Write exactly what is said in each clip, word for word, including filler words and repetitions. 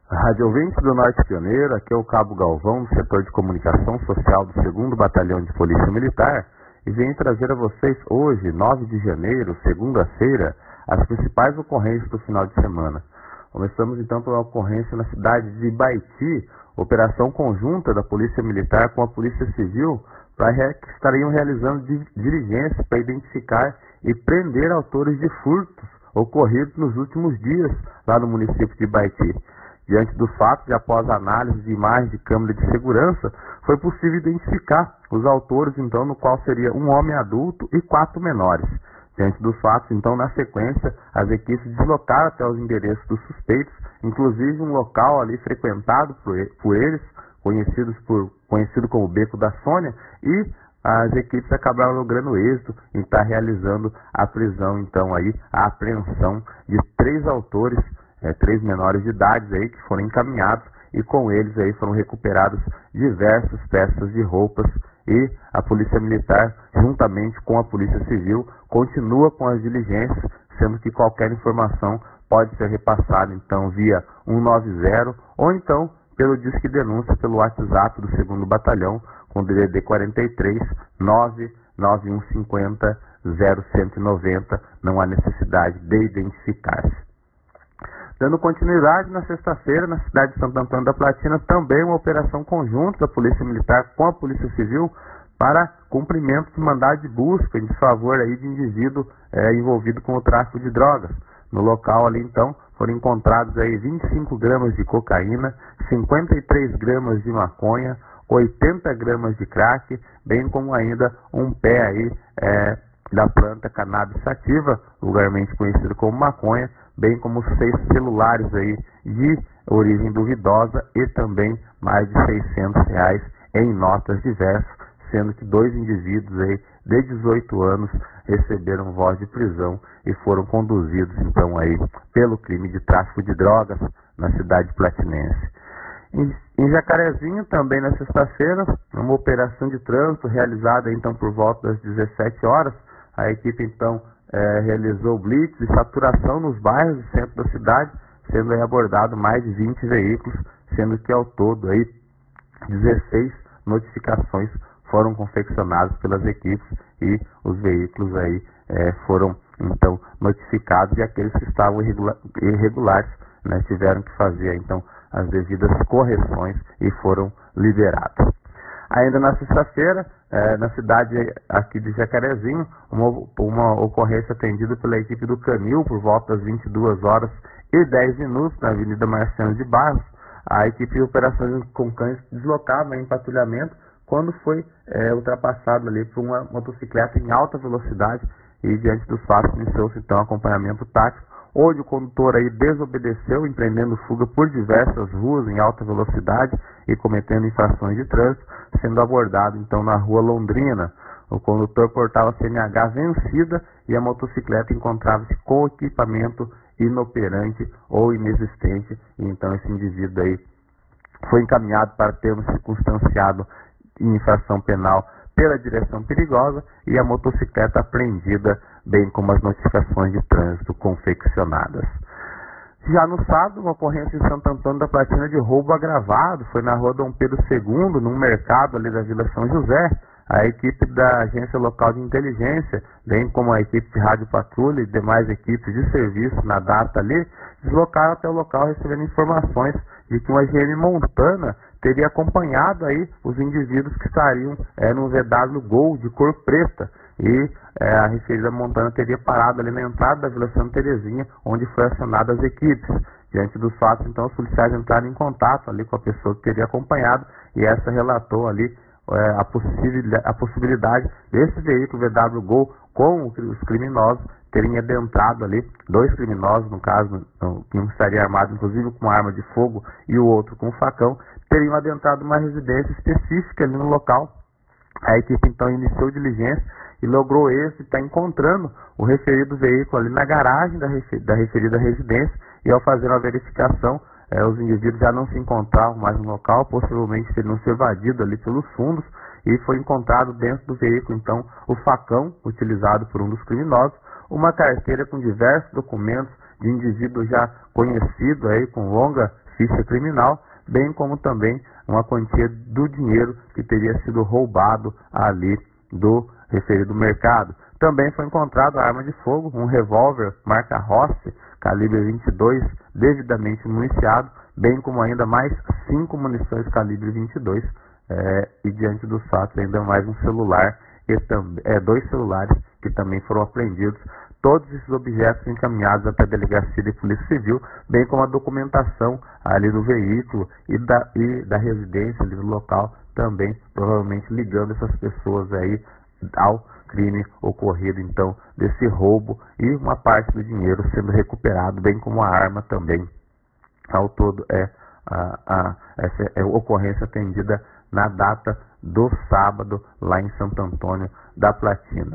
Rádio Ouvintes do Norte Pioneiro, aqui é o Cabo Galvão, do setor de comunicação social do segundo Batalhão de Polícia Militar, e venho trazer a vocês hoje, nove de janeiro, segunda-feira, as principais ocorrências do final de semana. Começamos então pela ocorrência na cidade de Ibaiti, operação conjunta da Polícia Militar com a Polícia Civil, para que estariam realizando diligências para identificar e prender autores de furtos ocorridos nos últimos dias lá no município de Ibaiti. Diante dos fatos e após análise de imagens de câmera de segurança, foi possível identificar os autores, então, no qual seria um homem adulto e quatro menores. Diante dos fatos, então, na sequência, as equipes deslocaram até os endereços dos suspeitos, inclusive um local ali frequentado por, por eles, conhecidos por, conhecido como Beco da Sônia, e as equipes acabaram logrando êxito em estar realizando a prisão, então, aí, a apreensão de três autores, É, três menores de idade aí que foram encaminhados, e com eles aí foram recuperadas diversas peças de roupas, e a Polícia Militar, juntamente com a Polícia Civil, continua com as diligências, sendo que qualquer informação pode ser repassada então via um nove zero ou então pelo Disque Denúncia pelo WhatsApp do segundo Batalhão com D D D quarenta e três, nove nove um cinco zero um nove zero. Não há necessidade de identificar-se. Dando continuidade, na sexta-feira, na cidade de Santo Antônio da Platina, também uma operação conjunta da Polícia Militar com a Polícia Civil para cumprimento de mandado de busca em desfavor aí de indivíduo é, envolvido com o tráfico de drogas. No local ali, então, foram encontrados aí vinte e cinco gramas de cocaína, cinquenta e três gramas de maconha, oitenta gramas de crack, bem como ainda um pé aí é, da planta cannabis sativa, vulgarmente conhecido como maconha, bem como seis celulares aí de origem duvidosa e também mais de seiscentos reais em notas diversas, sendo que dois indivíduos aí de dezoito anos receberam voz de prisão e foram conduzidos então aí pelo crime de tráfico de drogas na cidade platinense. Em, em Jacarezinho, também na sexta-feira, uma operação de trânsito realizada então por volta das dezessete horas, a equipe então É, realizou blitz e saturação nos bairros do centro da cidade, sendo aí abordado mais de vinte veículos, sendo que ao todo aí dezesseis notificações foram confeccionadas pelas equipes e os veículos aí é, foram então notificados, e aqueles que estavam irregula irregulares né, tiveram que fazer então as devidas correções e foram liberados. Ainda na sexta-feira, eh, na cidade aqui de Jacarezinho, uma, uma ocorrência atendida pela equipe do Canil por volta das vinte e duas horas e dez minutos na Avenida Marciano de Barros. A equipe de operações com cães deslocava em patrulhamento quando foi eh, ultrapassado ali por uma motocicleta em alta velocidade, e diante dos fatos iniciou-se então acompanhamento tático, onde o condutor aí desobedeceu, empreendendo fuga por diversas ruas em alta velocidade e cometendo infrações de trânsito, sendo abordado então na rua Londrina. O condutor portava C N H vencida e a motocicleta encontrava-se com equipamento inoperante ou inexistente, e então esse indivíduo aí foi encaminhado para termo circunstanciado em infração penal pela direção perigosa, e a motocicleta apreendida, bem como as notificações de trânsito confeccionadas. Já no sábado, uma ocorrência em Santo Antônio da Platina de roubo agravado, foi na rua Dom Pedro segundo, num mercado ali da Vila São José. A equipe da Agência Local de Inteligência, bem como a equipe de Rádio Patrulha e demais equipes de serviço na data ali, deslocaram até o local recebendo informações de que uma G M Montana teria acompanhado aí os indivíduos que estariam é, num V W Gol de cor preta, e é, a referida Montana teria parado ali na entrada da Vila Santa Terezinha, onde foi acionada as equipes. Diante dos fatos, então, os policiais entraram em contato ali com a pessoa que teria acompanhado, e essa relatou ali é, a, possibilidade, a possibilidade desse veículo V W Gol com os criminosos terem adentrado ali, dois criminosos, no caso, que um estaria armado inclusive com uma arma de fogo e o outro com um facão, teriam adentrado uma residência específica ali no local. A equipe então iniciou diligência e logrou êxito, está encontrando o referido veículo ali na garagem da, refer, da referida residência, e ao fazer uma verificação, eh, os indivíduos já não se encontravam mais no local, possivelmente teriam se evadido ali pelos fundos, e foi encontrado dentro do veículo então o facão utilizado por um dos criminosos, uma carteira com diversos documentos de indivíduo já conhecido aí, com longa ficha criminal, bem como também uma quantia do dinheiro que teria sido roubado ali do referido mercado. Também foi encontrado a arma de fogo, um revólver marca Rossi, calibre vinte e dois, devidamente municiado, bem como ainda mais cinco munições calibre vinte e dois, é, e diante dos fatos ainda mais um celular, e também, é, dois celulares que também foram apreendidos. Todos esses objetos encaminhados até a delegacia de polícia civil, bem como a documentação ali do veículo e da, e da residência ali do local, também provavelmente ligando essas pessoas aí ao crime ocorrido então desse roubo, e uma parte do dinheiro sendo recuperado, bem como a arma também. Ao todo é a, a, essa é a ocorrência atendida na data do sábado lá em Santo Antônio da Platina.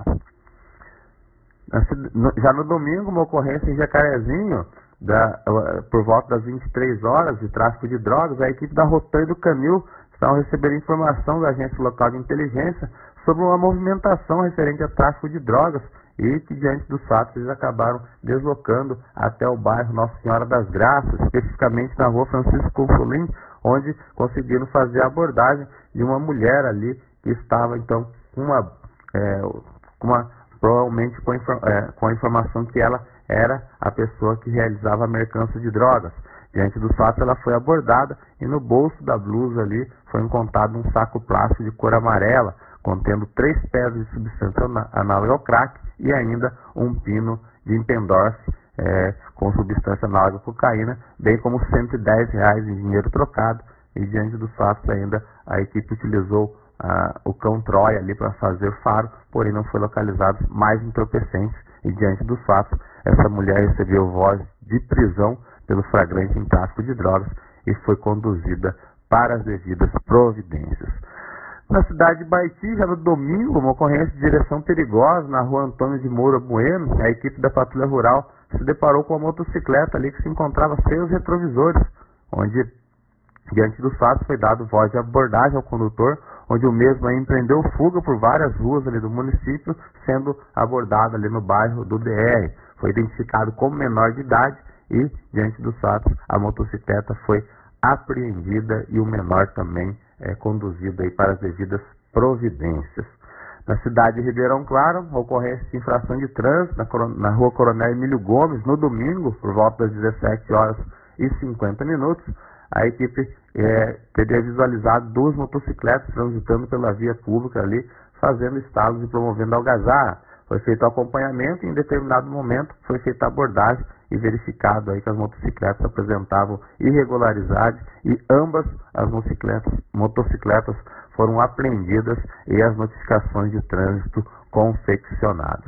Já no domingo, uma ocorrência em Jacarezinho, da, por volta das vinte e três horas, de tráfico de drogas. A equipe da Rotan e do Canil estavam recebendo informação da agência local de inteligência sobre uma movimentação referente a tráfico de drogas, e que diante dos fatos eles acabaram deslocando até o bairro Nossa Senhora das Graças, especificamente na rua Francisco Consolim, onde conseguiram fazer a abordagem de uma mulher ali que estava então com uma, é, com uma provavelmente com, é, com a informação que ela era a pessoa que realizava a mercância de drogas. Diante dos fatos, ela foi abordada e no bolso da blusa ali foi encontrado um saco plástico de cor amarela, contendo três pedras de substância análoga ao crack e ainda um pino de Impendorf é, com substância análoga à cocaína, bem como cento e dez reais em dinheiro trocado. E diante dos fatos ainda a equipe utilizou ah, o cão Troia ali para fazer faro, porém não foi localizado mais entorpecentes. E diante dos fatos, essa mulher recebeu voz de prisão pelo flagrante em tráfico de drogas e foi conduzida para as devidas providências. Na cidade de Baiti, já no domingo, uma ocorrência de direção perigosa na rua Antônio de Moura Bueno, a equipe da Patrulha Rural se deparou com uma motocicleta ali que se encontrava sem os retrovisores, onde, diante dos fatos, foi dado voz de abordagem ao condutor, onde o mesmo empreendeu fuga por várias ruas ali do município, sendo abordado ali no bairro do D R. Foi identificado como menor de idade e, diante dos fatos, a motocicleta foi apreendida e o menor também é conduzido aí para as devidas providências. Na cidade de Ribeirão Claro, ocorrência de infração de trânsito na, na rua Coronel Emílio Gomes, no domingo, por volta das dezessete horas e cinquenta minutos, a equipe é, teria visualizado duas motocicletas transitando pela via pública ali, fazendo estalos e promovendo algazarra. Foi feito o acompanhamento e em determinado momento foi feita a abordagem e verificado aí que as motocicletas apresentavam irregularidade e ambas as motocicletas, motocicletas foram apreendidas e as notificações de trânsito confeccionadas.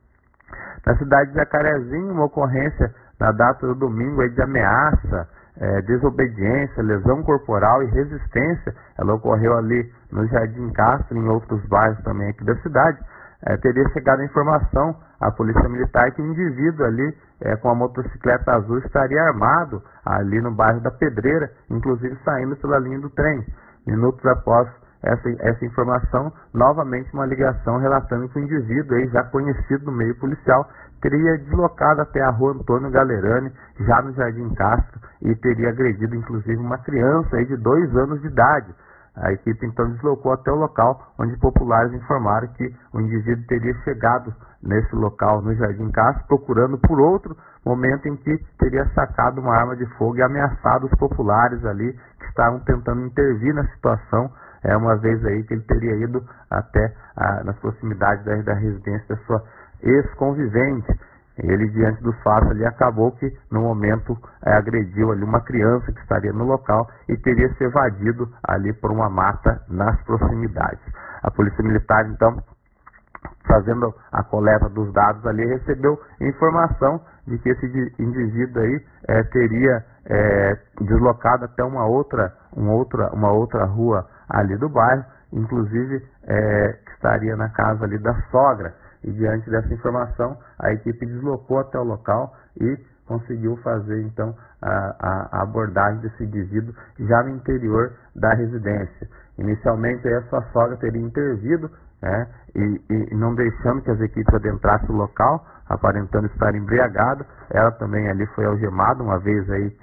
Na cidade de Jacarezinho, uma ocorrência na data do domingo aí de ameaça, é, desobediência, lesão corporal e resistência, ela ocorreu ali no Jardim Castro e em outros bairros também aqui da cidade. É, teria chegado a informação à Polícia Militar que um indivíduo ali é, com a motocicleta azul estaria armado ali no bairro da Pedreira, inclusive saindo pela linha do trem. Minutos após essa, essa informação, novamente uma ligação relatando que o indivíduo, aí, já conhecido no meio policial, teria deslocado até a rua Antônio Galerani, já no Jardim Castro, e teria agredido inclusive uma criança aí, de dois anos de idade. A equipe então deslocou até o local, onde populares informaram que o indivíduo teria chegado nesse local, no Jardim Castro, procurando por outro momento em que teria sacado uma arma de fogo e ameaçado os populares ali, que estavam tentando intervir na situação, é uma vez aí que ele teria ido até a, nas proximidades da, da residência da sua ex-convivente. Ele, diante dos fatos ali, acabou que no momento é, agrediu ali uma criança que estaria no local e teria se evadido ali por uma mata nas proximidades. A Polícia Militar, então, fazendo a coleta dos dados ali, recebeu informação de que esse indivíduo aí é, teria é, deslocado até uma outra, uma, outra, uma outra rua ali do bairro, inclusive é, que estaria na casa ali da sogra. E diante dessa informação, a equipe deslocou até o local e conseguiu fazer então a, a, a abordagem desse indivíduo já no interior da residência. Inicialmente a sua sogra teria intervido, né, e, e não deixando que as equipes adentrassem o local, aparentando estar embriagada. Ela também ali foi algemada, uma vez aí que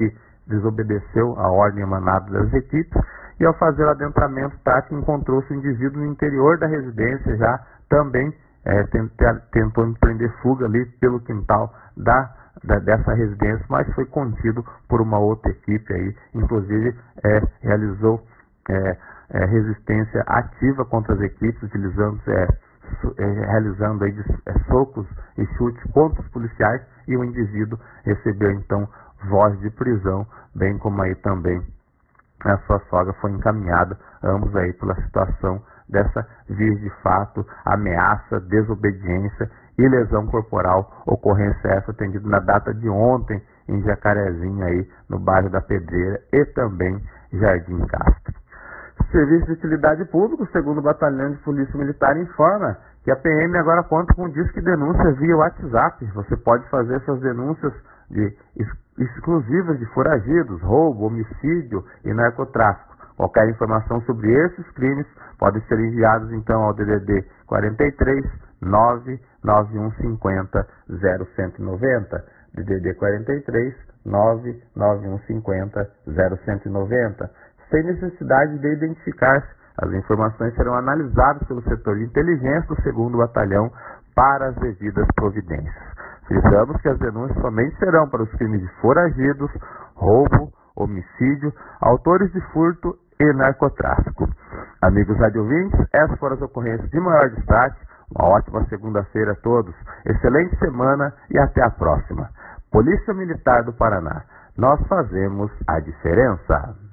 desobedeceu a ordem emanada das equipes e, ao fazer o adentramento tático, encontrou-se o indivíduo no interior da residência, já também é, tentou empreender fuga ali pelo quintal da, da, dessa residência, mas foi contido por uma outra equipe aí, inclusive é, realizou é, é, resistência ativa contra as equipes, utilizando é, realizando aí socos e chutes contra os policiais, e o indivíduo recebeu então voz de prisão, bem como aí também a sua sogra foi encaminhada, ambos aí pela situação dessa via de fato, ameaça, desobediência e lesão corporal, ocorrência essa atendida na data de ontem em Jacarezinho aí no bairro da Pedreira e também Jardim Castro. Serviço de Utilidade Pública, o segundo Batalhão de Polícia Militar, informa que a P M agora conta com disque denúncia via WhatsApp. Você pode fazer suas denúncias de, exclusivas de foragidos, roubo, homicídio e narcotráfico. Qualquer informação sobre esses crimes pode ser enviados então ao D D D quarenta e três, nove nove um cinco zero, zero um nove zero, D D D quarenta e três, nove nove um cinco zero, zero um nove zero. Sem necessidade de identificar-se. As informações serão analisadas pelo setor de inteligência do segundo Batalhão para as devidas providências. Frisamos que as denúncias somente serão para os crimes de foragidos, roubo, homicídio, autores de furto e narcotráfico. Amigos radiovintes, essas foram as ocorrências de maior destaque. Uma ótima segunda-feira a todos. Excelente semana e até a próxima. Polícia Militar do Paraná. Nós fazemos a diferença.